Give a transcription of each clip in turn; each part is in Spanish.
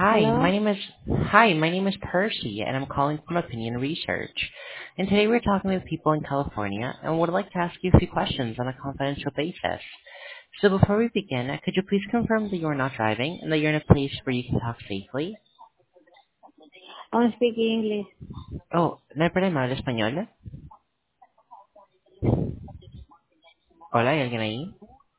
Hi, my Hello. name is Hi, my name is Percy, and I'm calling from Opinion Research. And today we're talking with people in California, and would like to ask you a few questions on a confidential basis. So before we begin, could you please confirm that you are not driving and that you're in a place where you can talk safely? I'm speaking English. Oh, ¿no hay problema hablar español? Hola, ¿hay alguien ahí?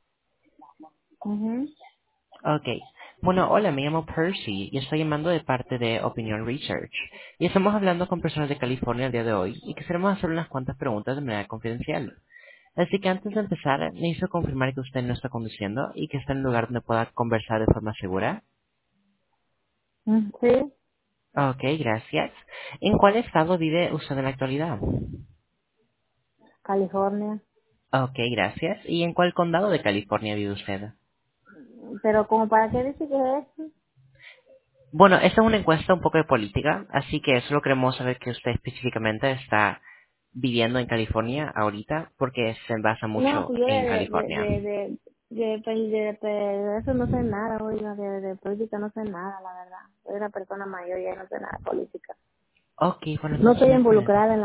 Mhm. Ok. Bueno, hola, me llamo Percy y estoy llamando de parte de Opinion Research. Y estamos hablando con personas de California el día de hoy y quisiéramos hacer unas cuantas preguntas de manera confidencial. Así que antes de empezar, necesito confirmar que usted no está conduciendo y que está en un lugar donde pueda conversar de forma segura. Sí, Ok, gracias. ¿En cuál estado vive usted en la actualidad? California. Ok, gracias. ¿Y en cuál condado de California vive usted? Pero como para qué dice que es eso? Bueno, esta es una encuesta un poco de política, así que solo queremos saber que usted específicamente está viviendo en California ahorita, porque se basa No, mucho pues yo en California. de eso no sé nada, oiga, de política no sé nada, la verdad. Soy una persona mayor y ya no sé nada de política. Ok, bueno, No entonces estoy no hay problema. involucrada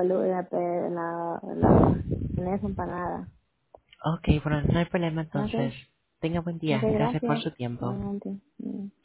en eso para nada. Ok, bueno, no hay problema Ok, entonces. Tenga buen ok, día. Gracias por gracias. su tiempo. Obviamente.